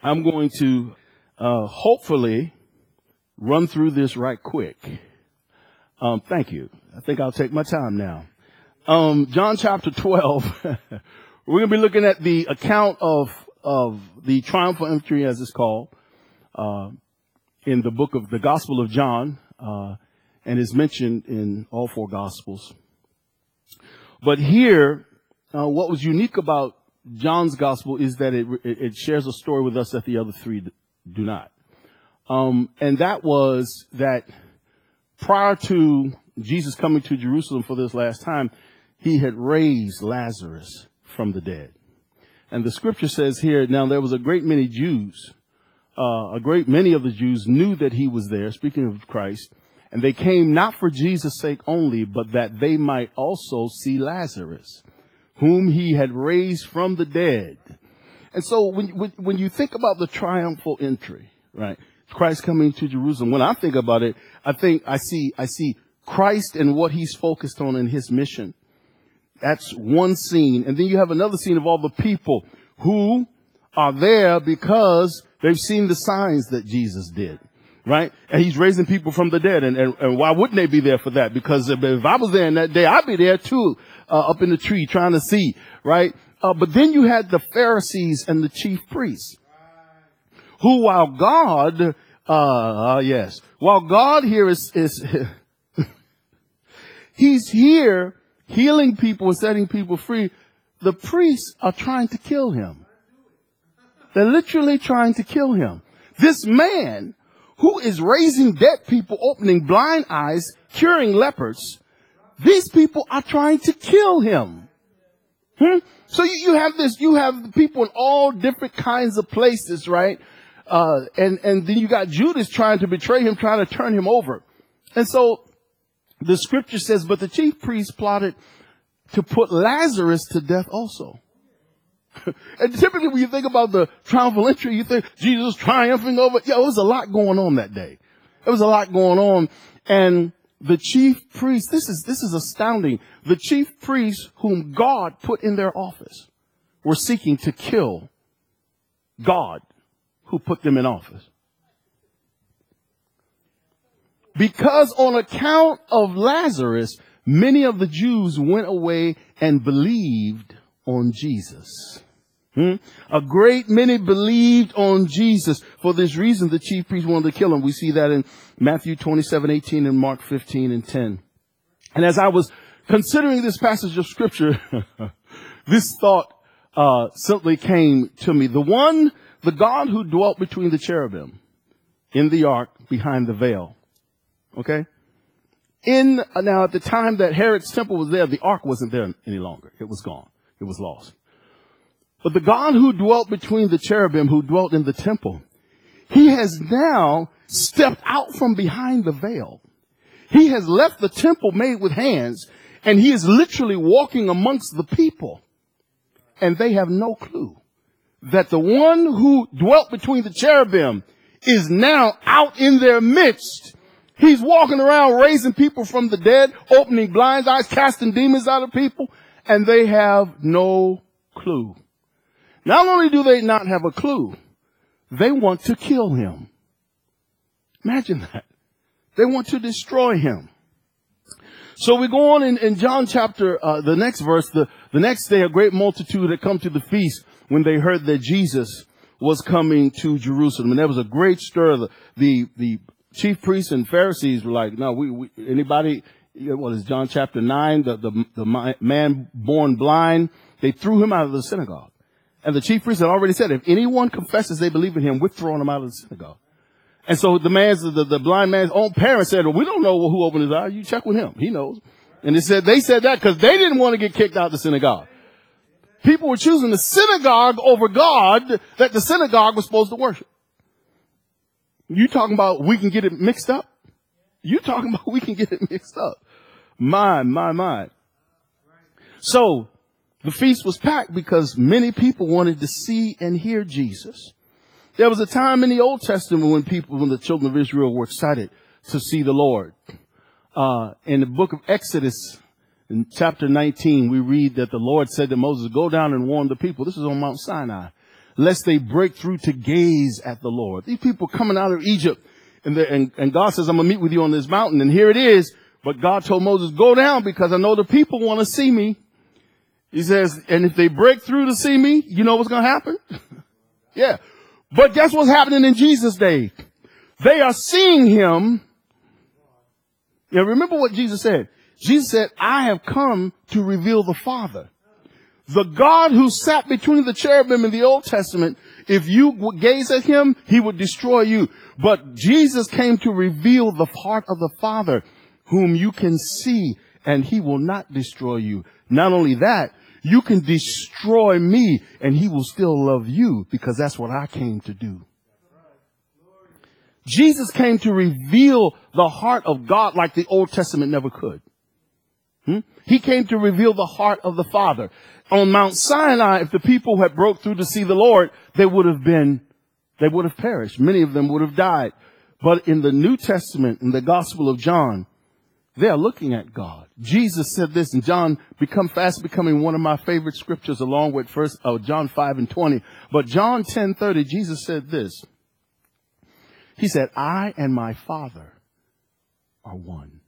I'm going to hopefully run through this right quick. Thank you. I think I'll take my time now. John chapter 12. We're going to be looking at the account of the triumphal entry, as it's called, in the book of the Gospel of John, and is mentioned in all four Gospels. But here, what was unique about John's Gospel is that it shares a story with us that the other three do not. And that was that prior to Jesus coming to Jerusalem for this last time, he had raised Lazarus from the dead. And the scripture says here, now there was a great many Jews, a great many of the Jews knew that he was there, speaking of Christ, and they came not for Jesus' sake only, but that they might also see Lazarus, whom he had raised from the dead. And so when you think about the triumphal entry, right, Christ coming to Jerusalem, when I think about it, I see Christ and what he's focused on in his mission. That's one scene. And then you have another scene of all the people who are there because they've seen the signs that Jesus did, right? And he's raising people from the dead. And why wouldn't they be there for that? Because if I was there in that day, I'd be there too, up in the tree trying to see, right? But then you had the Pharisees and the chief priests who, while God, while God here is he's here healing people and setting people free, the priests are trying to kill him. They're literally trying to kill him. This man who is raising dead people, opening blind eyes, curing lepers, these people are trying to kill him. So you have people in all different kinds of places, right? And then you got Judas trying to betray him, trying to turn him over. And so the scripture says, but the chief priests plotted to put Lazarus to death also. And typically when you think about the triumphal entry, you think Jesus triumphing over. Yeah, it was a lot going on that day. There was a lot going on. And the chief priests, this is astounding. The chief priests whom God put in their office were seeking to kill God who put them in office. Because on account of Lazarus, many of the Jews went away and believed on Jesus. A great many believed on Jesus. For this reason, the chief priests wanted to kill him. We see that in Matthew 27:18 and Mark 15:10. And as I was considering this passage of scripture, this thought simply came to me. The God who dwelt between the cherubim in the ark behind the veil. Okay? Now at the time that Herod's temple was there, the ark wasn't there any longer. It was gone. It was lost. But the God who dwelt between the cherubim, who dwelt in the temple, he has now stepped out from behind the veil. He has left the temple made with hands, and he is literally walking amongst the people. And they have no clue that the one who dwelt between the cherubim is now out in their midst. He's walking around raising people from the dead, opening blind eyes, casting demons out of people, and they have no clue. Not only do they not have a clue, they want to kill him. Imagine that. They want to destroy him. So we go on in John chapter, the next verse, the next day a great multitude had come to the feast when they heard that Jesus was coming to Jerusalem. And there was a great stir. The chief priests and Pharisees were like, no, anybody, what is John chapter 9, the man born blind, they threw him out of the synagogue. And the chief priests had already said, if anyone confesses they believe in him, we're throwing him out of the synagogue. And so the blind man's own parents said, well, we don't know who opened his eyes. You check with him. He knows. And they said that because they didn't want to get kicked out of the synagogue. People were choosing the synagogue over God that the synagogue was supposed to worship. You talking about we can get it mixed up? You talking about we can get it mixed up? My. So the feast was packed because many people wanted to see and hear Jesus. There was a time in the Old Testament when the children of Israel were excited to see the Lord. In the book of Exodus, in chapter 19, we read that the Lord said to Moses, go down and warn the people. This is on Mount Sinai. lest they break through to gaze at the Lord. These people coming out of Egypt, and God says, I'm going to meet with you on this mountain. And here it is. But God told Moses, go down because I know the people want to see me. He says, and if they break through to see me, you know what's going to happen? Yeah. But guess what's happening in Jesus' day? They are seeing him. Now remember what Jesus said. Jesus said, I have come to reveal the Father. The God who sat between the cherubim in the Old Testament, if you would gaze at him, he would destroy you. But Jesus came to reveal the heart of the Father, whom you can see, and he will not destroy you. Not only that, you can destroy me, and he will still love you, because that's what I came to do. Jesus came to reveal the heart of God like the Old Testament never could. He came to reveal the heart of the Father. On Mount Sinai, if the people had broke through to see the Lord, they would have perished. Many of them would have died. But in the New Testament, in the Gospel of John, they are looking at God. Jesus said this, and John fast becoming one of my favorite scriptures, along with John 5:20. But John 10:30, Jesus said this. He said, I and my Father are one.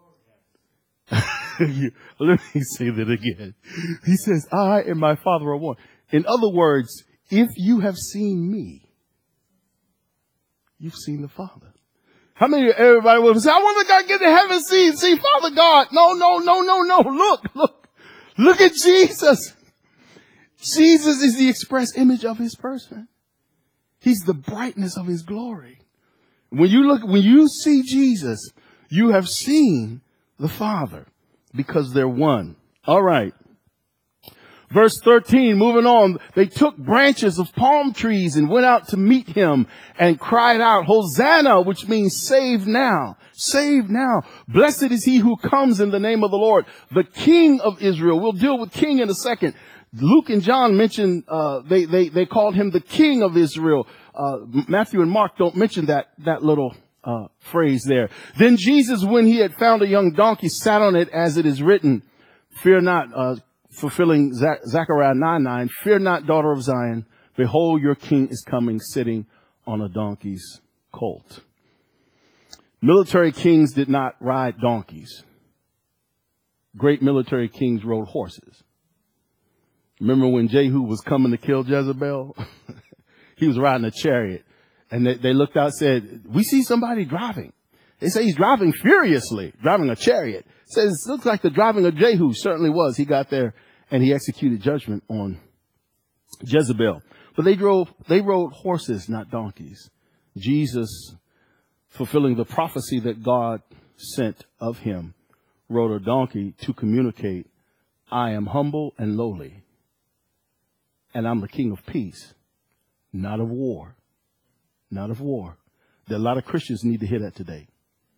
Let me say that again. He says, I and my Father are one. In other words, if you have seen me, you've seen the Father. How many of everybody will say, I want to get to heaven, see Father God. No. Look at Jesus. Jesus is the express image of his person. He's the brightness of his glory. When you see Jesus, you have seen the Father, because they're one. All right. Verse 13, moving on, they took branches of palm trees and went out to meet him and cried out, Hosanna, which means save now, save now. Blessed is he who comes in the name of the Lord, the King of Israel. We'll deal with king in a second. Luke and John mentioned, they called him the King of Israel. Matthew and Mark don't mention that little phrase there. Then Jesus, when he had found a young donkey, sat on it, as it is written, fear not, fulfilling Zechariah 9:9, fear not, daughter of Zion, behold, your king is coming, sitting on a donkey's colt. Military kings did not ride donkeys. Great military kings rode horses. Remember when Jehu was coming to kill Jezebel? He was riding a chariot. And they looked out and said, we see somebody driving. They say he's driving furiously, driving a chariot. Says, looks like the driving of Jehu. Certainly was. He got there and he executed judgment on Jezebel. But they rode horses, not donkeys. Jesus, fulfilling the prophecy that God sent of him, rode a donkey to communicate, I am humble and lowly, and I'm the King of peace, not of war. Not of war. There are a lot of Christians need to hear that today.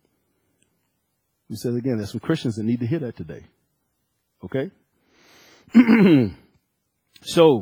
We said again, there's some Christians that need to hear that today. Okay? So,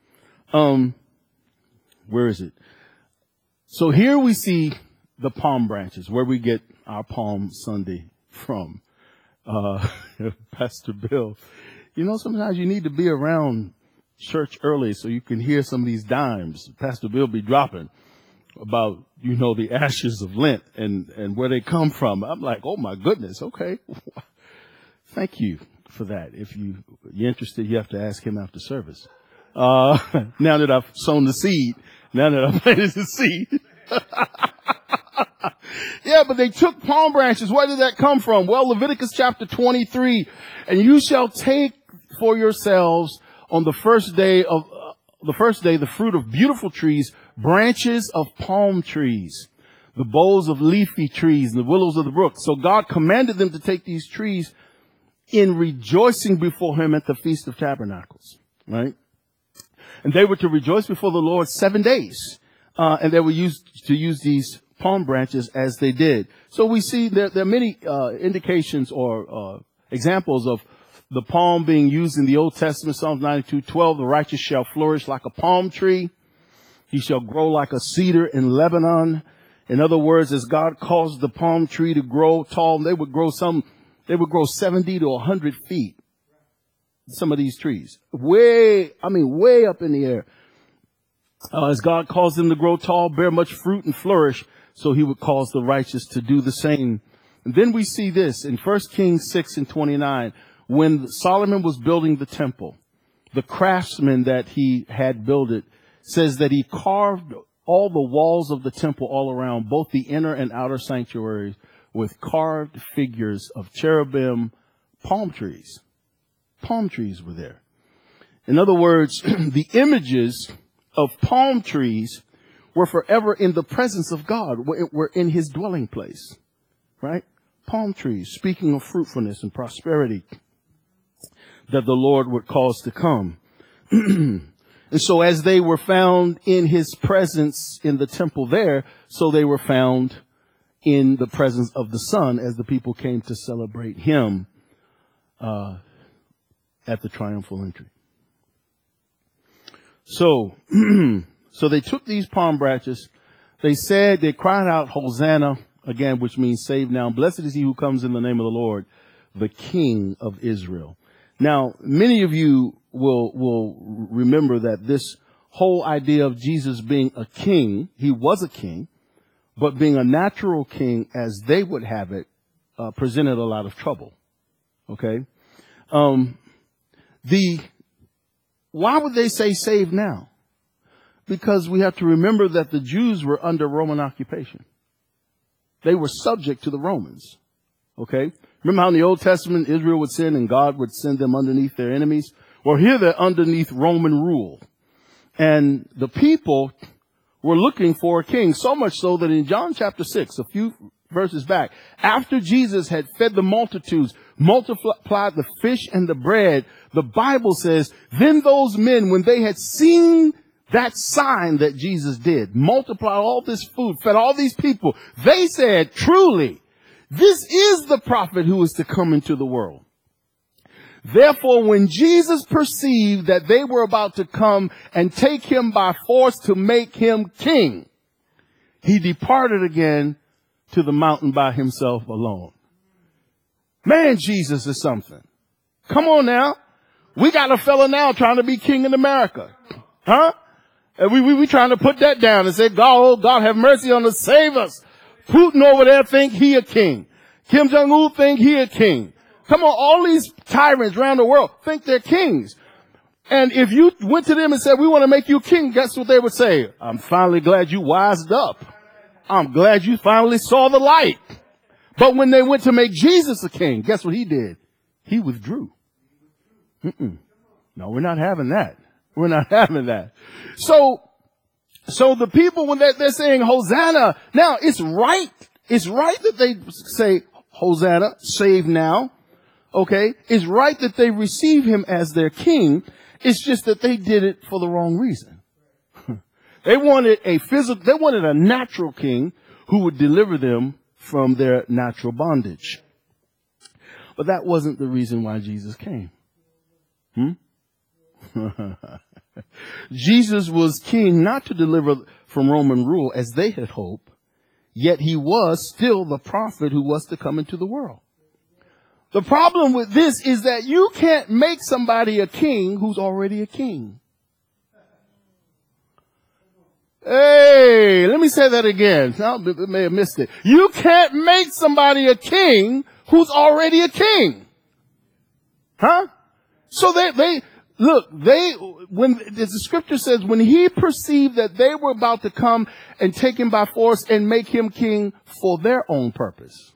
where is it? So here we see the palm branches, where we get our Palm Sunday from. Pastor Bill, sometimes you need to be around church early so you can hear some of these dimes Pastor Bill be dropping about, the ashes of Lent and where they come from. I'm like, oh my goodness. Okay. Thank you for that. If you're interested, you have to ask him after service. Now that I've sown the seed, now that I've planted the seed. Yeah, but they took palm branches. Where did that come from? Well, Leviticus chapter 23, and you shall take for yourselves on the first day, the fruit of beautiful trees, branches of palm trees, the boughs of leafy trees, and the willows of the brook. So God commanded them to take these trees in rejoicing before him at the Feast of Tabernacles, right? And they were to rejoice before the Lord 7 days. And they were used these palm branches as they did. So we see there are many indications or examples of the palm being used in the Old Testament. Psalms 92:12, the righteous shall flourish like a palm tree. He shall grow like a cedar in Lebanon. In other words, as God caused the palm tree to grow tall, they would grow 70 to 100 feet. Some of these trees way up in the air. As God caused them to grow tall, bear much fruit, and flourish, so he would cause the righteous to do the same. And then we see this in 1 Kings 6:29, when Solomon was building the temple, the craftsman that he had built it says that he carved all the walls of the temple all around, both the inner and outer sanctuaries, with carved figures of cherubim, palm trees. Palm trees were there. In other words, the images of palm trees were forever in the presence of God, were in his dwelling place, right? Palm trees, speaking of fruitfulness and prosperity that the Lord would cause to come. And so as they were found in his presence in the temple there, so they were found in the presence of the Son as the people came to celebrate him at the triumphal entry. So, so they took these palm branches. They cried out, Hosanna, again, which means save now. Blessed is he who comes in the name of the Lord, the King of Israel. Now, many of you will remember that this whole idea of Jesus being a king, he was a king, but being a natural king as they would have it, presented a lot of trouble. Okay. Why would they say save now? Because we have to remember that the Jews were under Roman occupation. They were subject to the Romans. Okay. Remember how in the Old Testament Israel would sin and God would send them underneath their enemies? Well, here they're underneath Roman rule. And the people were looking for a king, so much so that in John chapter 6, a few verses back, after Jesus had fed the multitudes, multiplied the fish and the bread, the Bible says, then those men, when they had seen that sign that Jesus did, multiplied all this food, fed all these people, they said, truly, this is the prophet who is to come into the world. Therefore, when Jesus perceived that they were about to come and take him by force to make him king, he departed again to the mountain by himself alone. Man, Jesus is something. Come on now. We got a fella now trying to be king in America. Huh? And we trying to put that down and say, God, oh God, have mercy on us, save us. Putin over there think he a king. Kim Jong-un think he a king. Come on, all these tyrants around the world think they're kings. And if you went to them and said, we want to make you king, guess what they would say? I'm finally glad you wised up. I'm glad you finally saw the light. But when they went to make Jesus a king, guess what he did? He withdrew. No, we're not having that. We're not having that. So the people, when they're saying Hosanna, now it's right. It's right that they say Hosanna, save now. Okay. It's right that they receive him as their king. It's just that they did it for the wrong reason. They wanted a natural king who would deliver them from their natural bondage. But that wasn't the reason why Jesus came. Jesus was king not to deliver from Roman rule as they had hoped, yet he was still the prophet who was to come into the world. The problem with this is that you can't make somebody a king who's already a king. Hey, let me say that again. I may have missed it. You can't make somebody a king who's already a king. Huh? So when the scripture says, when he perceived that they were about to come and take him by force and make him king for their own purpose.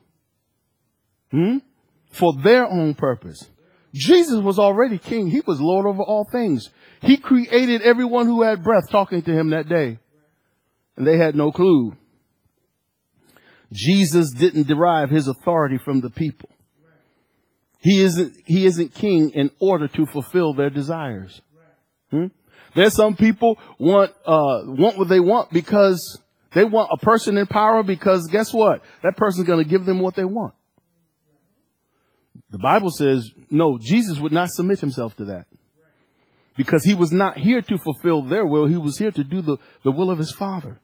For their own purpose. Jesus was already king. He was Lord over all things. He created everyone who had breath talking to him that day. And they had no clue. Jesus didn't derive his authority from the people. He isn't king in order to fulfill their desires. There's some people want what they want because they want a person in power, because guess what? That person's going to give them what they want. The Bible says, no, Jesus would not submit himself to that, because he was not here to fulfill their will. He was here to do the will of his Father.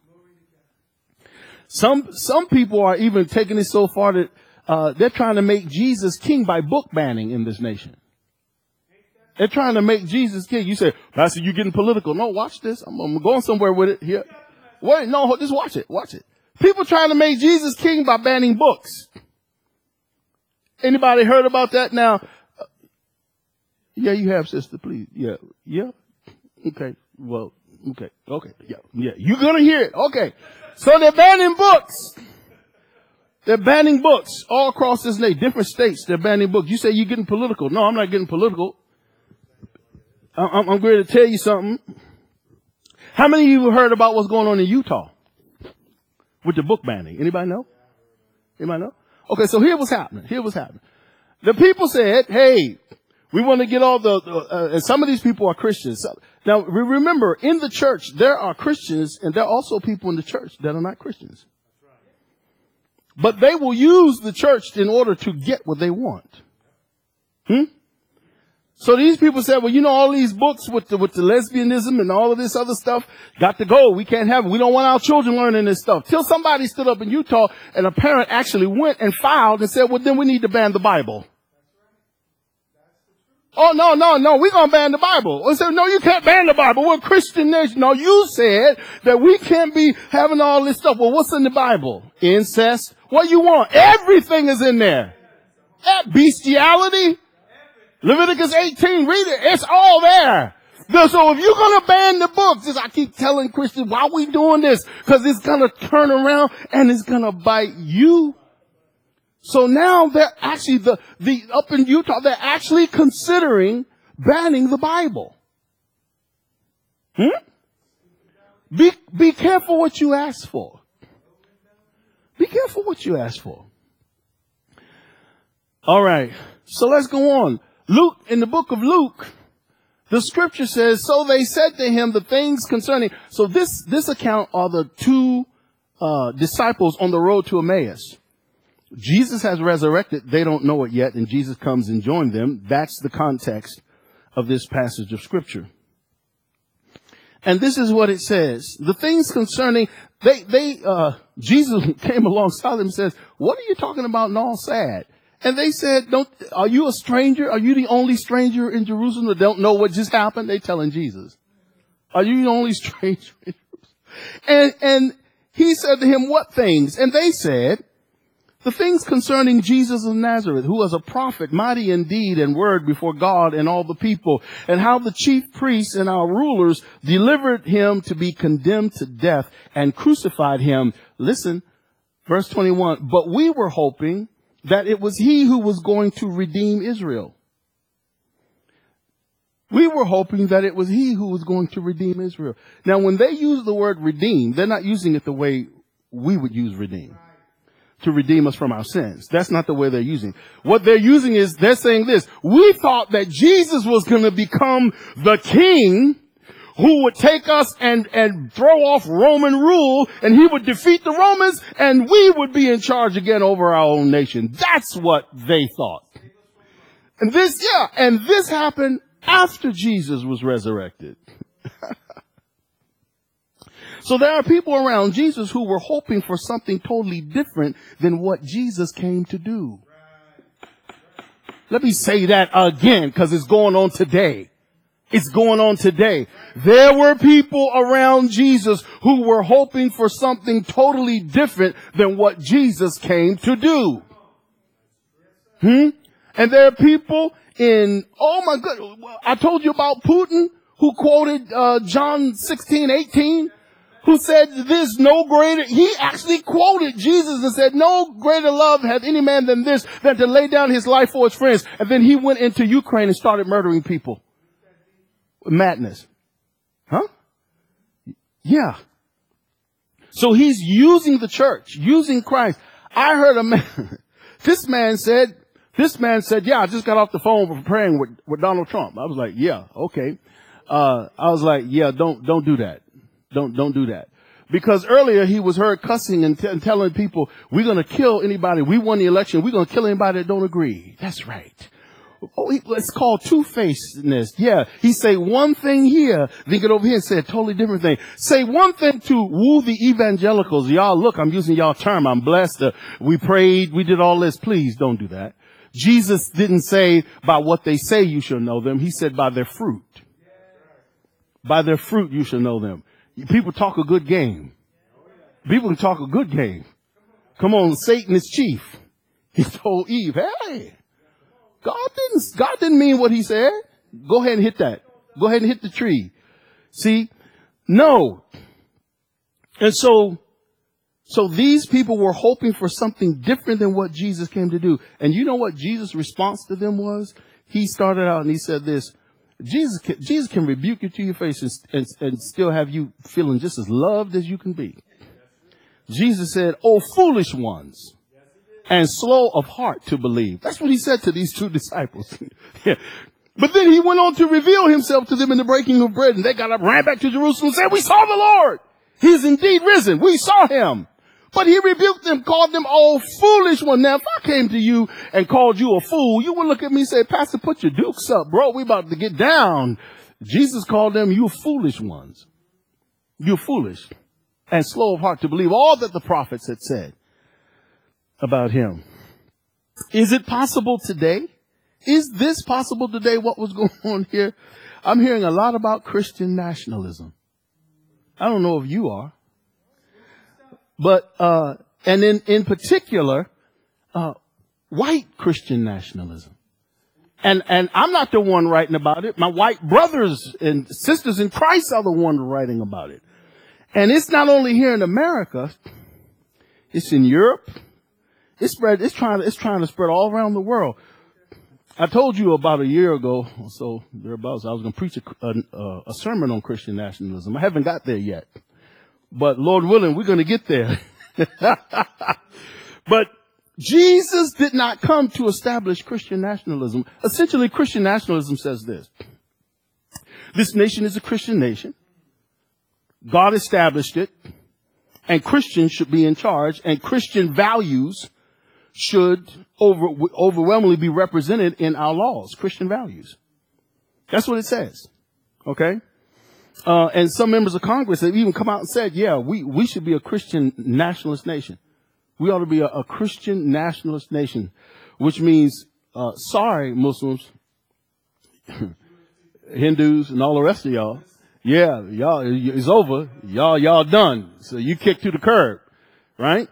Some people are even taking it so far that they're trying to make Jesus king by book banning in this nation. They're trying to make Jesus king. You say, Pastor, you getting political. No, watch this. I'm going somewhere with it here. Wait, no, just watch it. Watch it. People trying to make Jesus king by banning books. Anybody heard about that now? Yeah, you have, sister, please. Yeah. Okay. Well, okay. Yeah. You're going to hear it. Okay. So they're banning books. They're banning books all across this nation, different states. They're banning books. You say you're getting political. No, I'm not getting political. I'm going to tell you something. How many of you heard about what's going on in Utah with the book banning? Anybody know? Okay, so here's what's happening. The people said, hey, we want to get all and some of these people are Christians. Now, remember, in the church, there are Christians, and there are also people in the church that are not Christians. But they will use the church in order to get what they want. So these people said, well, all these books with the lesbianism and all of this other stuff got to go. We can't have it. We don't want our children learning this stuff. Till somebody stood up in Utah and a parent actually went and filed and said, well, then we need to ban the Bible. Oh, no, we're going to ban the Bible. I said, no, you can't ban the Bible. We're a Christian nation. No, you said that we can't be having all this stuff. Well, what's in the Bible? Incest. What you want? Everything is in there. Bestiality. Leviticus 18, read it. It's all there. So if you're going to ban the books, as I keep telling Christians, why are we doing this? Because it's going to turn around and it's going to bite you. So now they're actually, up in Utah, they're actually considering banning the Bible. Be careful what you ask for. Be careful what you ask for. All right. So let's go on. Luke, in the book of Luke, the scripture says, so they said to him the things concerning, so this account are the two, disciples on the road to Emmaus. Jesus has resurrected. They don't know it yet. And Jesus comes and joins them. That's the context of this passage of scripture. And this is what it says. The things concerning, Jesus came alongside them and says, what are you talking about and all sad? And they said, are you a stranger? Are you the only stranger in Jerusalem that don't know what just happened? They telling Jesus. Are you the only stranger in Jerusalem? And he said to him, what things? And they said, the things concerning Jesus of Nazareth, who was a prophet, mighty in deed and word before God and all the people, and how the chief priests and our rulers delivered him to be condemned to death and crucified him. Listen, verse 21, but we were hoping that it was he who was going to redeem Israel. We were hoping that it was he who was going to redeem Israel. Now, when they use the word redeem, they're not using it the way we would use redeem. To redeem us from our sins. That's not the way they're using. What they're using is, they're saying this. We thought that Jesus was going to become the king who would take us and throw off Roman rule, and he would defeat the Romans, and we would be in charge again over our own nation. That's what they thought. And this happened after Jesus was resurrected. So there are people around Jesus who were hoping for something totally different than what Jesus came to do. Let me say that again, because it's going on today. It's going on today. There were people around Jesus who were hoping for something totally different than what Jesus came to do. And there are people oh my goodness, I told you about Putin, who quoted John 16:18. Who said there's no greater, he actually quoted Jesus and said, no greater love hath any man than this, than to lay down his life for his friends. And then he went into Ukraine and started murdering people. Madness. Huh? Yeah. So he's using the church, using Christ. I heard a man, this man said, yeah, I just got off the phone from praying with Donald Trump. I was like, yeah, okay. I was like, yeah, don't do that. Don't do that. Because earlier he was heard cussing and telling people, we're going to kill anybody. We won the election. We're going to kill anybody that don't agree. That's right. Oh, it's called two-facedness. Yeah. He say one thing here, then get over here and say a totally different thing. Say one thing to woo the evangelicals. Y'all, look, I'm using y'all term. I'm blessed. We prayed. We did all this. Please don't do that. Jesus didn't say by what they say you shall know them. He said by their fruit. By their fruit you shall know them. People talk a good game. People can talk a good game. Come on, Satan is chief. He told Eve, hey, God didn't mean what he said. Go ahead and hit that. Go ahead and hit the tree. See? No. And so these people were hoping for something different than what Jesus came to do. And you know what Jesus' response to them was? He started out and he said this, Jesus can rebuke you to your face and still have you feeling just as loved as you can be. Jesus said, oh, foolish ones and slow of heart to believe. That's what he said to these two disciples. Yeah. But then he went on to reveal himself to them in the breaking of bread. And they got up, ran back to Jerusalem and said, we saw the Lord. He is indeed risen. We saw him. But he rebuked them, called them all foolish ones. Now, if I came to you and called you a fool, you would look at me and say, Pastor, put your dukes up, bro. We about to get down. Jesus called them, you foolish ones. You're foolish and slow of heart to believe all that the prophets had said about him. Is it possible today? Is this possible today? What was going on here? I'm hearing a lot about Christian nationalism. I don't know if you are. But, and in particular, white Christian nationalism. And I'm not the one writing about it. My white brothers and sisters in Christ are the ones writing about it. And it's not only here in America. It's in Europe. It's trying to spread all around the world. I told you about a year ago, so thereabouts, I was going to preach a sermon on Christian nationalism. I haven't got there yet. But Lord willing, we're going to get there. But Jesus did not come to establish Christian nationalism. Essentially, Christian nationalism says this. This nation is a Christian nation. God established it. And Christians should be in charge. And Christian values should overwhelmingly be represented in our laws. Christian values. That's what it says. Okay? And some members of Congress have even come out and said, yeah, we should be a Christian nationalist nation. We ought to be a Christian nationalist nation, which means, sorry, Muslims, Hindus, and all the rest of y'all. Yeah, y'all, it's over. Y'all done. So you kicked to the curb, right?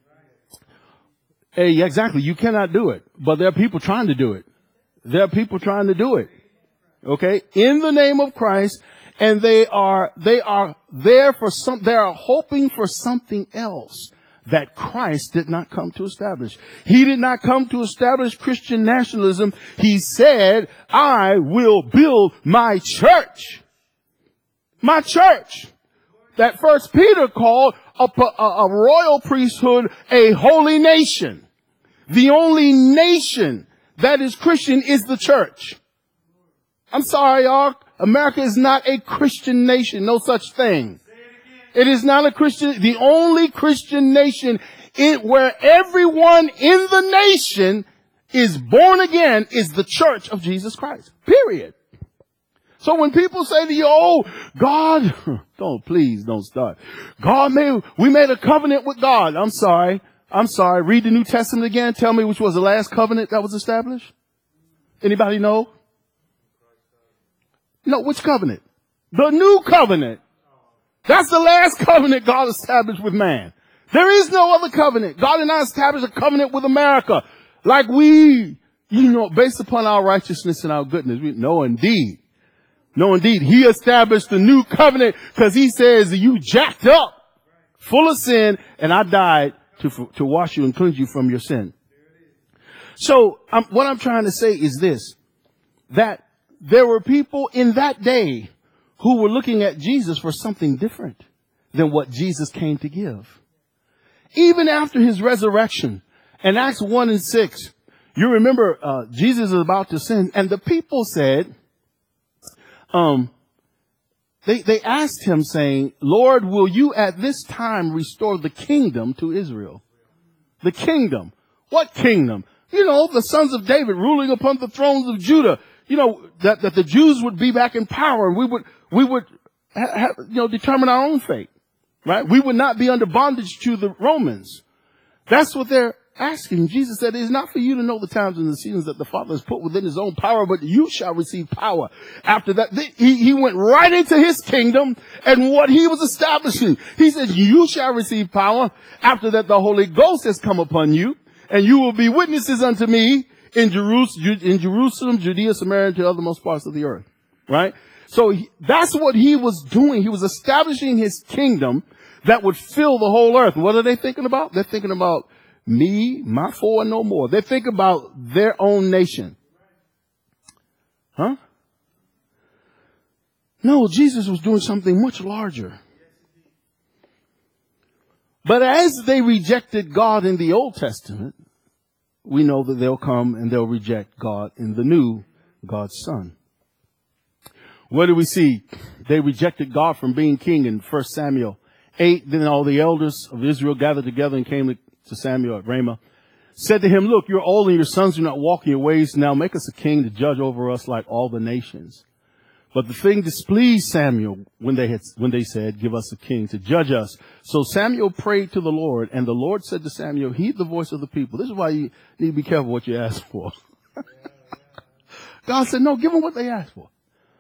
Hey, yeah, exactly. You cannot do it, but there are people trying to do it. There are people trying to do it. Okay. In the name of Christ. And they are there for they are hoping for something else that Christ did not come to establish. He did not come to establish Christian nationalism. He said, I will build my church. My church. That First Peter called a royal priesthood, a holy nation. The only nation that is Christian is the church. I'm sorry, y'all. America is not a Christian nation. No such thing. It is not a Christian. The only Christian nation where everyone in the nation is born again is the church of Jesus Christ. Period. So when people say to you, oh, God, please don't start. We made a covenant with God. I'm sorry. Read the New Testament again. Tell me which was the last covenant that was established. Anybody know? No, which covenant? The new covenant. That's the last covenant God established with man. There is no other covenant. God did not establish a covenant with America like based upon our righteousness and our goodness. No, indeed. He established the new covenant because he says you jacked up, full of sin, and I died to wash you and cleanse you from your sin. So what I'm trying to say is this, that there were people in that day who were looking at Jesus for something different than what Jesus came to give. Even after his resurrection, in Acts 1:6, you remember Jesus is about to sin, and the people said, they asked him saying, Lord, will you at this time restore the kingdom to Israel? The kingdom. What kingdom? The sons of David ruling upon the thrones of Judah. That the Jews would be back in power, and we would determine our own fate, right? We would not be under bondage to the Romans. That's what they're asking. Jesus said, it is not for you to know the times and the seasons that the Father has put within his own power, but you shall receive power. After that, he went right into his kingdom and what he was establishing. He said, you shall receive power. After that, the Holy Ghost has come upon you, and you will be witnesses unto me in Jerusalem, Judea, Samaria, and to the othermost parts of the earth. Right? So that's what he was doing. He was establishing his kingdom that would fill the whole earth. What are they thinking about? They're thinking about me, my four, and no more. They think about their own nation. Huh? No, Jesus was doing something much larger. But as they rejected God in the Old Testament, we know that they'll come and they'll reject God in the new, God's Son. What do we see? They rejected God from being king in 1 Samuel 8. Then all the elders of Israel gathered together and came to Samuel at Ramah, said to him, look, you're old and your sons do not walk in your ways. Now make us a king to judge over us like all the nations. But the thing displeased Samuel when they said, give us a king to judge us. So Samuel prayed to the Lord, and the Lord said to Samuel, heed the voice of the people. This is why you need to be careful what you ask for. God said, no, give them what they asked for.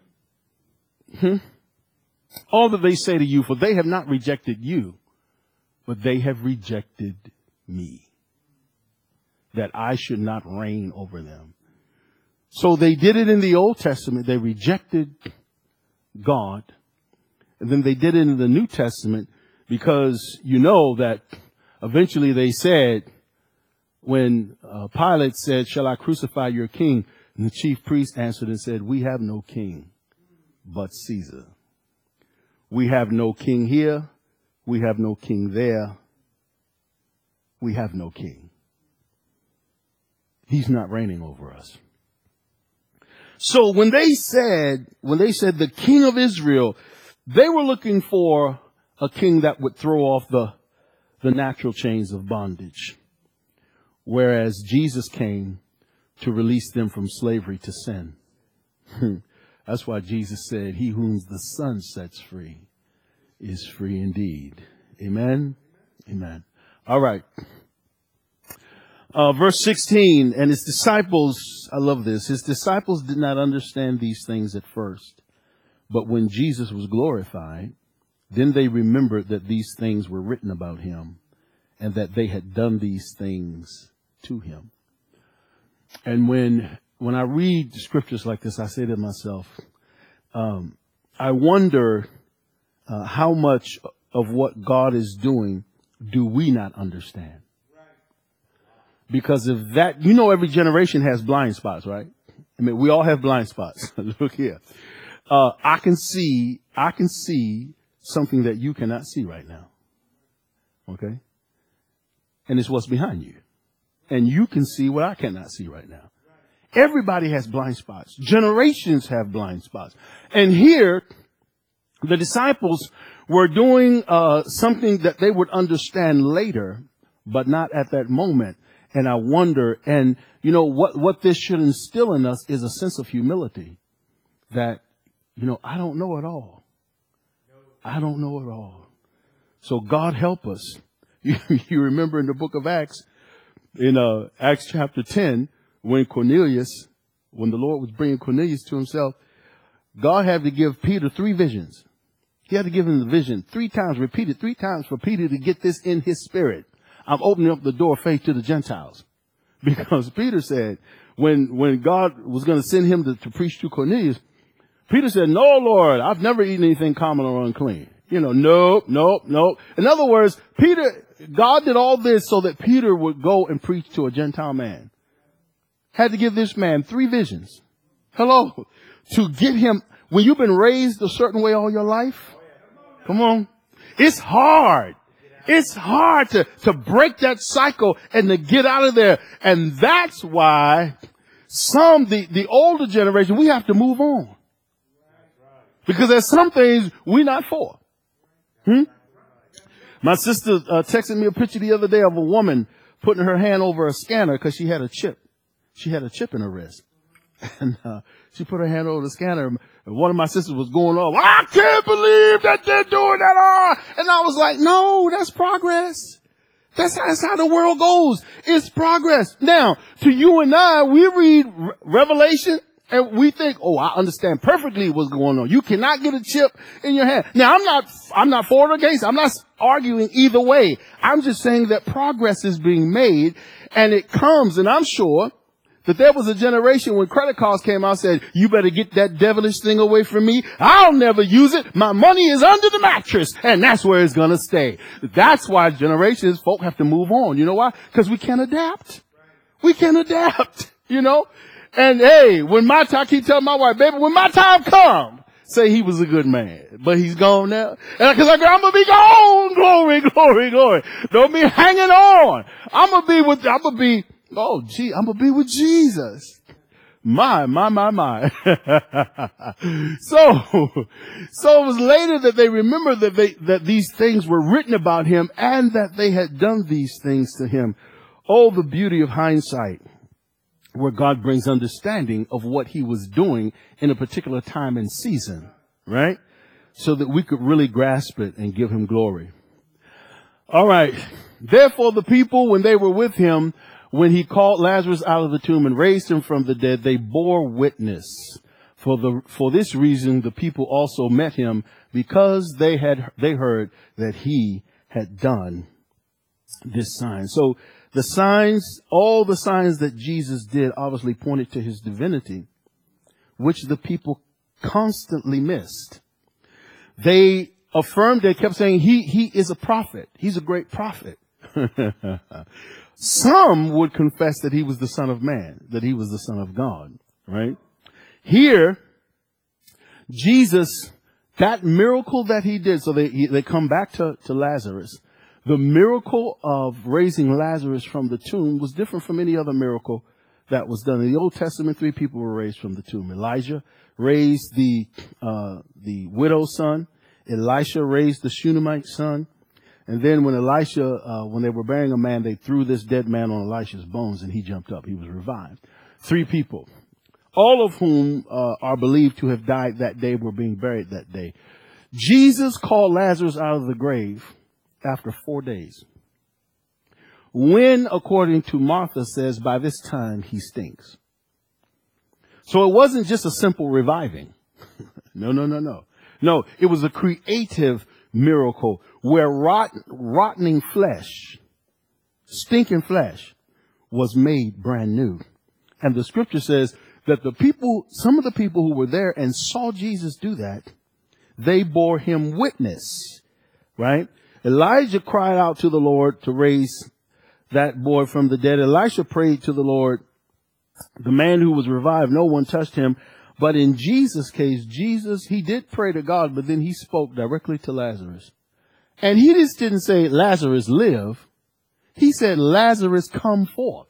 All that they say to you, for they have not rejected you, but they have rejected me, that I should not reign over them. So they did it in the Old Testament. They rejected God. And then they did it in the New Testament because you know that eventually they said, when Pilate said, shall I crucify your king? And the chief priest answered and said, we have no king but Caesar. We have no king here. We have no king there. We have no king. He's not reigning over us. So when they said the king of Israel, they were looking for a king that would throw off the natural chains of bondage. Whereas Jesus came to release them from slavery to sin. That's why Jesus said, he whom the Son sets free is free indeed. Amen. Amen. All right. Verse 16, and his disciples, I love this. His disciples did not understand these things at first, but when Jesus was glorified, then they remembered that these things were written about him and that they had done these things to him. And when I read scriptures like this, I say to myself, I wonder how much of what God is doing do we not understand? Because if that, you know, every generation has blind spots, right? I mean, we all have blind spots. Look here. I can see something that you cannot see right now. Okay? And it's what's behind you. And you can see what I cannot see right now. Everybody has blind spots. Generations have blind spots. And here, the disciples were doing something that they would understand later, but not at that moment. And I wonder, and you know, what this should instill in us is a sense of humility that, you know, I don't know it all. I don't know it all. So God help us. You remember in the book of Acts, in Acts chapter 10, when the Lord was bringing Cornelius to himself, God had to give Peter 3 visions. He had to give him the vision 3 times, repeated 3 times for Peter to get this in his spirit. I'm opening up the door of faith to the Gentiles. Because Peter said, when God was going to send him to preach to Cornelius, Peter said, no, Lord, I've never eaten anything common or unclean. You know, nope. In other words, God did all this so that Peter would go and preach to a Gentile man. Had to give this man 3 visions. Hello. To get him, when you've been raised a certain way all your life, come on. It's hard. It's hard to break that cycle and to get out of there. And that's why the older generation, we have to move on. Because there's some things we're not for. My sister texted me a picture the other day of a woman putting her hand over a scanner because she had a chip. She had a chip in her wrist. And she put her hand over the scanner. And one of my sisters was going off, I can't believe that they're doing that. And I was like, no, that's progress. That's how the world goes. It's progress. Now, to you and I, we read Revelation and we think, oh, I understand perfectly what's going on. You cannot get a chip in your hand. Now, I'm not for or against. I'm not arguing either way. I'm just saying that progress is being made, and it comes, and I'm sure that there was a generation when credit cards came out said, you better get that devilish thing away from me. I'll never use it. My money is under the mattress, and that's where it's going to stay. That's why generations, folk have to move on. You know why? Because we can't adapt. We can't adapt, you know? And hey, I keep telling my wife, baby, when my time comes, say he was a good man, but he's gone now. And cause I'm going to be gone. Glory, glory, glory. Don't be hanging on. I'm going to be with Jesus. My. So it was later that they remembered that these things were written about him and that they had done these things to him. Oh, the beauty of hindsight, where God brings understanding of what he was doing in a particular time and season, right? So that we could really grasp it and give him glory. All right. Therefore, the people, when they were with him, when he called Lazarus out of the tomb and raised him from the dead, they bore witness. For this reason, the people also met him, because they heard that he had done this sign. So the signs, all the signs that Jesus did obviously pointed to his divinity, which the people constantly missed. They affirmed, they kept saying, he is a prophet. He's a great prophet. Some would confess that he was the Son of Man, that he was the Son of God, right? Here, Jesus, that miracle that he did, so they come back to Lazarus. The miracle of raising Lazarus from the tomb was different from any other miracle that was done. In the Old Testament, 3 people were raised from the tomb. Elijah raised the widow's son. Elisha raised the Shunammite son. And then when when they were burying a man, they threw this dead man on Elisha's bones and he jumped up. He was revived. 3 people, all of whom are believed to have died that day, were being buried that day. Jesus called Lazarus out of the grave after 4 days. When, according to Martha, says, by this time he stinks. So it wasn't just a simple reviving. No. No, it was a creative miracle where rotting flesh, stinking flesh, was made brand new. And the scripture says that some of the people who were there and saw Jesus do that, they bore him witness, right? Elijah cried out to the Lord to raise that boy from the dead. Elisha prayed to the Lord. The man who was revived, no one touched him. But in Jesus' case, he did pray to God, but then he spoke directly to Lazarus. And he just didn't say, Lazarus, live. He said, Lazarus, come forth.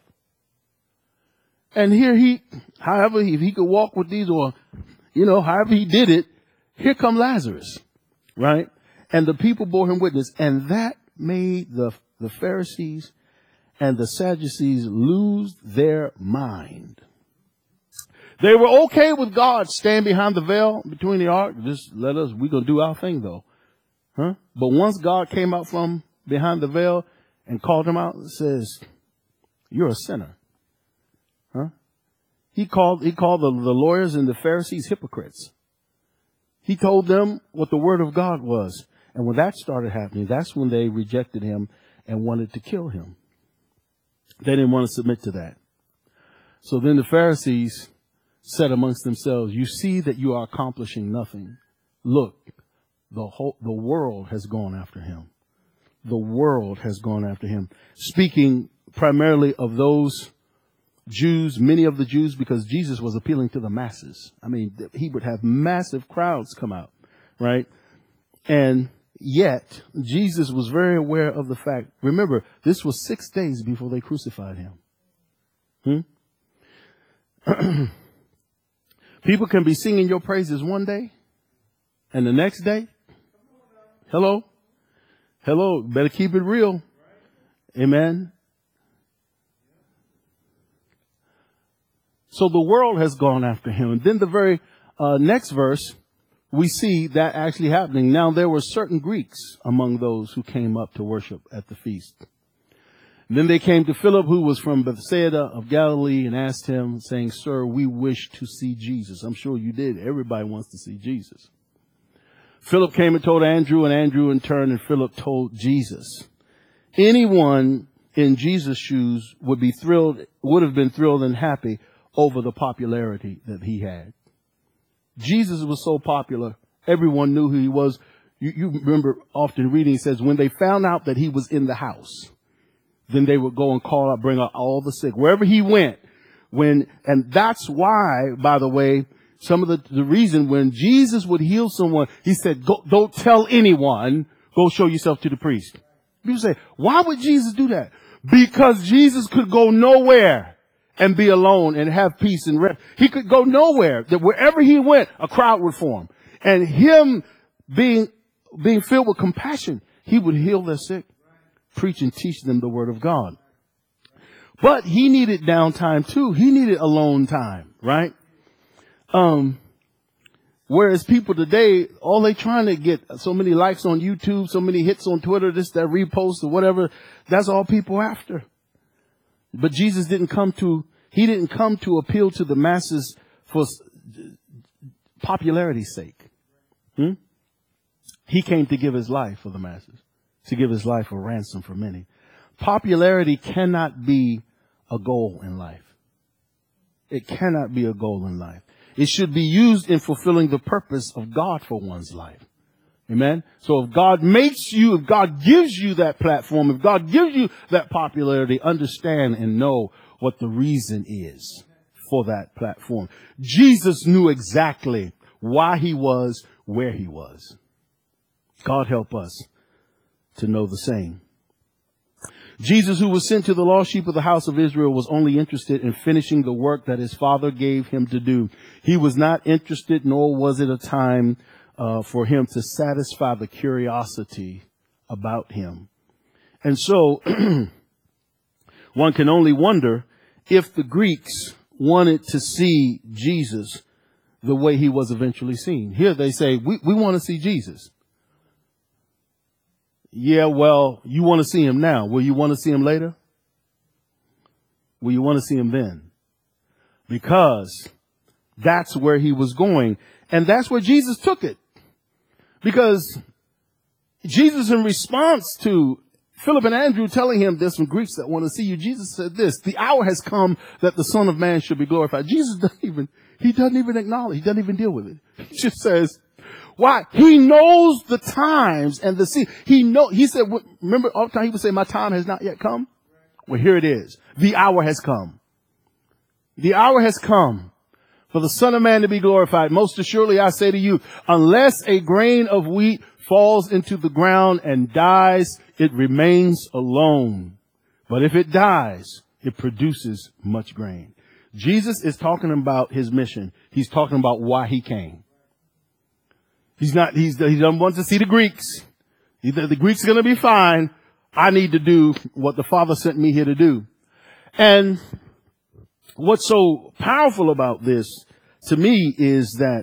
And here however he could walk with these, or, however he did it, here come Lazarus, right? And the people bore him witness. And that made the Pharisees and the Sadducees lose their mind. They were okay with God staying behind the veil between the ark. Just we're going to do our thing though. Huh? But once God came out from behind the veil and called him out and says, you're a sinner. Huh? He called the lawyers and the Pharisees hypocrites. He told them what the word of God was. And when that started happening, that's when they rejected him and wanted to kill him. They didn't want to submit to that. So then the Pharisees said amongst themselves, you see that you are accomplishing nothing. Look, the world has gone after him. The world has gone after him. Speaking primarily of those Jews, many of the Jews, because Jesus was appealing to the masses. I mean, he would have massive crowds come out, right? And yet, Jesus was very aware of the fact, remember, this was 6 days before they crucified him. People can be singing your praises one day, and the next day, hello, better keep it real. Amen. So the world has gone after him. And then the very next verse, we see that actually happening. Now there were certain Greeks among those who came up to worship at the feast. And then they came to Philip, who was from Bethsaida of Galilee, and asked him, saying, Sir, we wish to see Jesus. I'm sure you did. Everybody wants to see Jesus. Philip came and told Andrew, and Andrew in turn and Philip told Jesus. Anyone in Jesus' shoes would have been thrilled and happy over the popularity that he had. Jesus was so popular, everyone knew who he was. You remember often reading, it says, when they found out that he was in the house, then they would go and call out, bring out all the sick, wherever he went. And that's why, by the way, some of the reason when Jesus would heal someone, he said, go, don't tell anyone, go show yourself to the priest. People say, why would Jesus do that? Because Jesus could go nowhere and be alone and have peace and rest. He could go nowhere. That wherever he went, a crowd would form. And him being filled with compassion, he would heal their sick, preach and teach them the word of God. But he needed downtime too. He needed alone time, right? Whereas people today, all they trying to get so many likes on YouTube, so many hits on Twitter, this, that, reposts or whatever. That's all people after. But Jesus didn't come to appeal to the masses for popularity's sake. He came to give his life for the masses, to give his life a ransom for many. Popularity cannot be a goal in life. It cannot be a goal in life. It should be used in fulfilling the purpose of God for one's life. Amen. So if God if God gives you that platform, if God gives you that popularity, understand and know what the reason is for that platform. Jesus knew exactly why he was where he was. God help us to know the same. Jesus, who was sent to the lost sheep of the house of Israel, was only interested in finishing the work that his Father gave him to do. He was not interested, nor was it a time for him to satisfy the curiosity about him. And so one can only wonder if the Greeks wanted to see Jesus the way he was eventually seen. Here they say, we want to see Jesus. Yeah, well, you want to see him now. Will you want to see him later? Will you want to see him then? Because that's where he was going. And that's where Jesus took it. Because Jesus, in response to Philip and Andrew telling him there's some Greeks that want to see you, Jesus said this: the hour has come that the Son of Man should be glorified. Jesus doesn't even acknowledge. He doesn't even deal with it. He just says, why? He knows the times and the seasons. He said, remember all the time he would say, my time has not yet come. Well, here it is. The hour has come. The hour has come for the Son of Man to be glorified. Most assuredly, I say to you, unless a grain of wheat falls into the ground and dies, it remains alone. But if it dies, it produces much grain. Jesus is talking about his mission. He's talking about why he came. He doesn't want to see the Greeks. The Greeks are going to be fine. I need to do what the Father sent me here to do. And what's so powerful about this to me is that,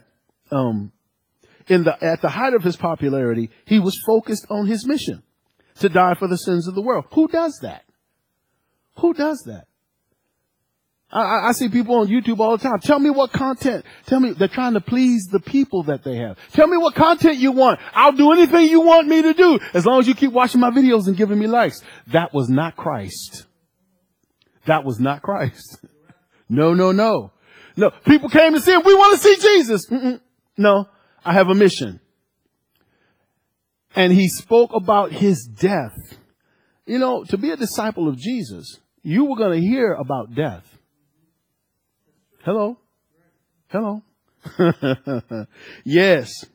at the height of his popularity, he was focused on his mission to die for the sins of the world. Who does that? Who does that? I see people on YouTube all the time. Tell me what content. Tell me, they're trying to please the people that they have. Tell me what content you want. I'll do anything you want me to do, as long as you keep watching my videos and giving me likes. That was not Christ. That was not Christ. No. No, people came to see him. We want to see Jesus. No, I have a mission. And he spoke about his death. You know, to be a disciple of Jesus, you were going to hear about death. Hello. Yes.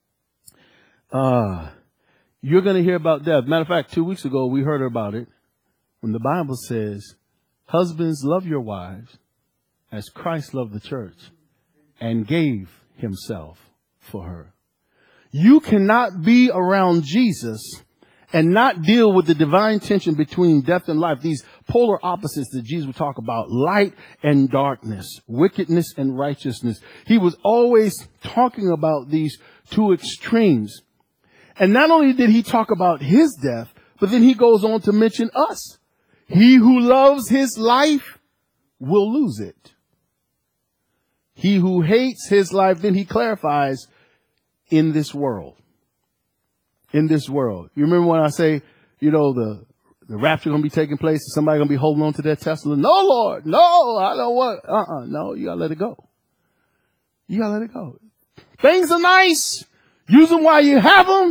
You're going to hear about death. Matter of fact, 2 weeks ago, we heard about it when the Bible says, husbands, love your wives as Christ loved the church and gave himself for her. You cannot be around Jesus and not deal with the divine tension between death and life, these polar opposites that Jesus would talk about, light and darkness, wickedness and righteousness. He was always talking about these two extremes. And not only did he talk about his death, but then he goes on to mention us. He who loves his life will lose it. He who hates his life, then he clarifies, in this world. In this world. You remember when I say, the rapture going to be taking place and somebody going to be holding on to their Tesla? No, Lord. No, I don't want. No, you got to let it go. You got to let it go. Things are nice. Use them while you have them.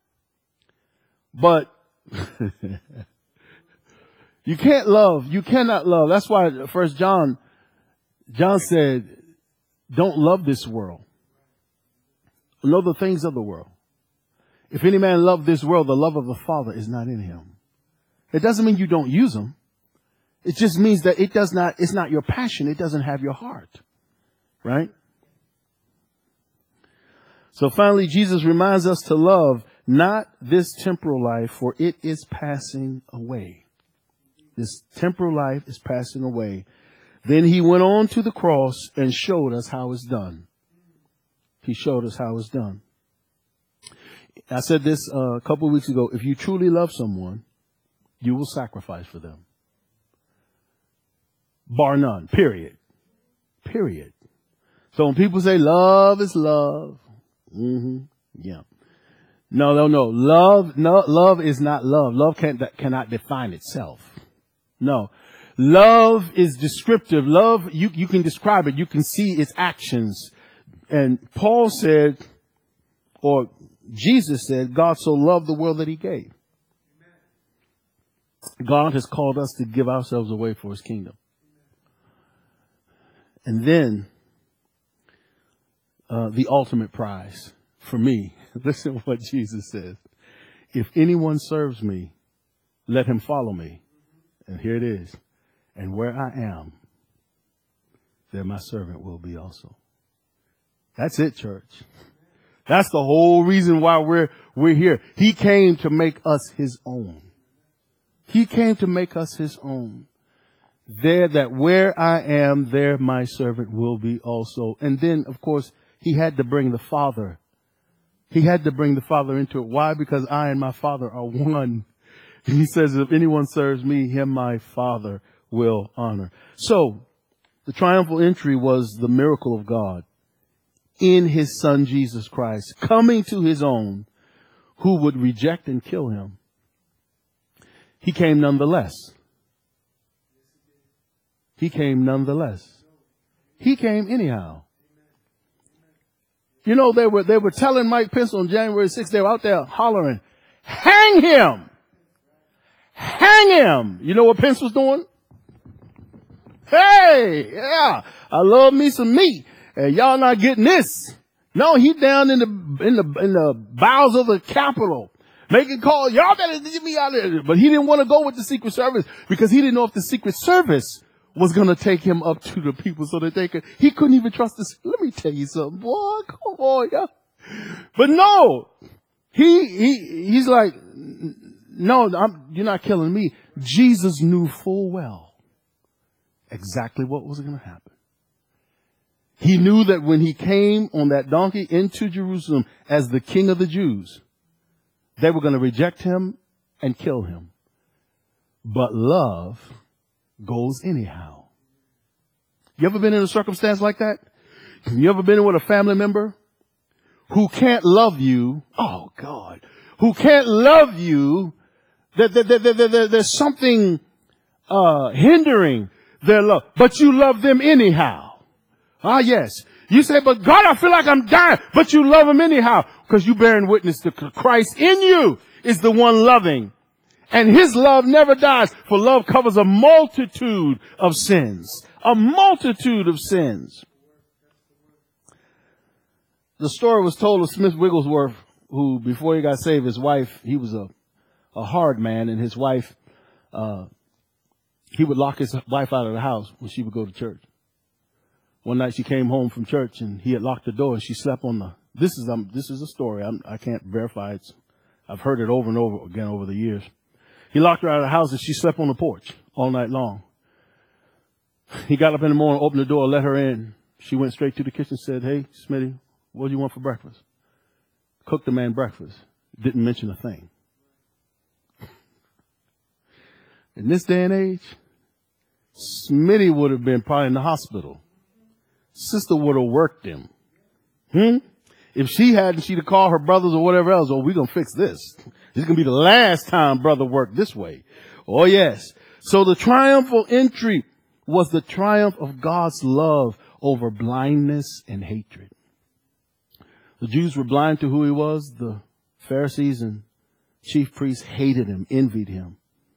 But you can't love. You cannot love. That's why First John said, don't love this world. Know the things of the world. If any man love this world, the love of the Father is not in him. It doesn't mean you don't use them. It just means that it's not your passion. It doesn't have your heart. Right? So finally, Jesus reminds us to love not this temporal life, for it is passing away. This temporal life is passing away. Then he went on to the cross and showed us how it's done. He showed us how it's done. I said this a couple of weeks ago. If you truly love someone, you will sacrifice for them. Bar none. Period. Period. So when people say love is love. Yeah. No. Love is not love. Love cannot define itself. No. Love is descriptive. Love, you can describe it. You can see its actions. And Paul said, or Jesus said, God so loved the world that he gave. God has called us to give ourselves away for his kingdom. And then, the ultimate prize for me, listen to what Jesus says. If anyone serves me, let him follow me. And here it is. And where I am, there my servant will be also. That's it, church. That's the whole reason why we're here. He came to make us his own. He came to make us his own. That where I am, there my servant will be also. And then, of course, he had to bring the Father. He had to bring the Father into it. Why? Because I and my Father are one. He says, if anyone serves me, him my Father will honor. So, the triumphal entry was the miracle of God in his Son Jesus Christ, coming to his own, who would reject and kill him. He came nonetheless. He came nonetheless. He came anyhow. They were telling Mike Pence on January 6th, they were out there hollering, hang him! Hang him! You know what Pence was doing? Hey, yeah, I love me some meat, and y'all not getting this. No, he down in the bowels of the Capitol, making calls. Y'all better get me out of there. But he didn't want to go with the Secret Service because he didn't know if the Secret Service was going to take him up to the people so that he couldn't even trust this. Let me tell you something, boy. Come on, y'all. But no, he's like, no, you're not killing me. Jesus knew full well exactly what was going to happen. He knew that when he came on that donkey into Jerusalem as the King of the Jews, they were going to reject him and kill him. But love goes anyhow. You ever been in a circumstance like that? You ever been with a family member who can't love you? Oh God, who can't love you? There's something hindering their love, but you love them anyhow. Ah, yes. You say, but God, I feel like I'm dying, but you love them anyhow because you bearing witness to Christ in you is the one loving. And his love never dies, for love covers a multitude of sins. A multitude of sins. The story was told of Smith Wigglesworth, who, before he got saved, his wife, he was a hard man, and his wife, he would lock his wife out of the house when she would go to church. One night she came home from church, and he had locked the door, and she slept on the, this is a story, I can't verify it. I've heard it over and over again over the years. He locked her out of the house and she slept on the porch all night long. He got up in the morning, opened the door, let her in. She went straight to the kitchen and said, hey, Smitty, what do you want for breakfast? Cooked the man breakfast. Didn't mention a thing. In this day and age, Smitty would have been probably in the hospital. Sister would have worked him. If she hadn't, she'd have called her brothers or whatever else. Oh, we're going to fix this. This is going to be the last time brother worked this way. Oh, yes. So the triumphal entry was the triumph of God's love over blindness and hatred. The Jews were blind to who he was. The Pharisees and chief priests hated him, envied him.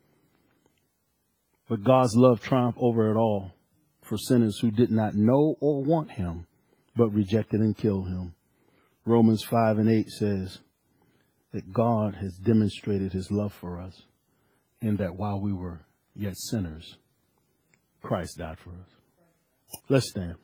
But God's love triumphed over it all for sinners who did not know or want him, but rejected and killed him. Romans 5:8 says that God has demonstrated his love for us, and that while we were yet sinners, Christ died for us. Let's stand.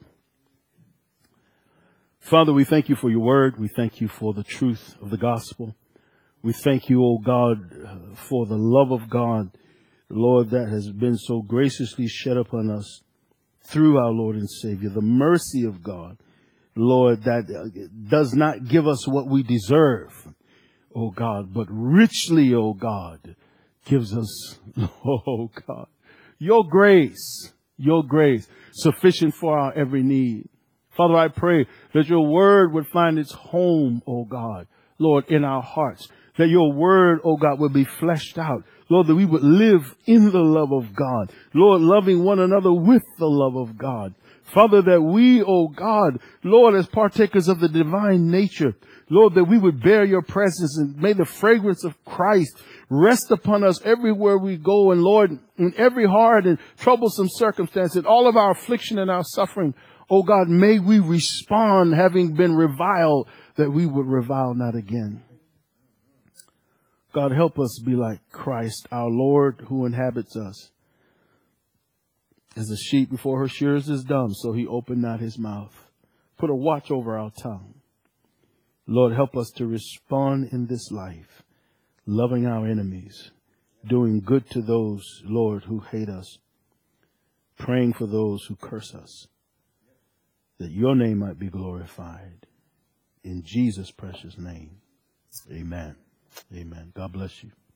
Father, we thank you for your word. We thank you for the truth of the gospel. We thank you, O God, for the love of God, Lord, that has been so graciously shed upon us through our Lord and Savior. The mercy of God, Lord, that does not give us what we deserve, O God, but richly, O God, gives us, oh God, your grace sufficient for our every need. Father, I pray that your word would find its home, oh God, Lord, in our hearts. That your word, oh God, would be fleshed out. Lord, that we would live in the love of God. Lord, loving one another with the love of God. Father, that we, oh God, Lord, as partakers of the divine nature, Lord, that we would bear your presence, and may the fragrance of Christ rest upon us everywhere we go. And Lord, in every hard and troublesome circumstance, in all of our affliction and our suffering, oh God, may we respond, having been reviled, that we would revile not again. God, help us be like Christ, our Lord, who inhabits us. As a sheep before her shearers is dumb, so he opened not his mouth. Put a watch over our tongue. Lord, help us to respond in this life, loving our enemies, doing good to those, Lord, who hate us, praying for those who curse us, that your name might be glorified. In Jesus' precious name, amen. Amen. God bless you.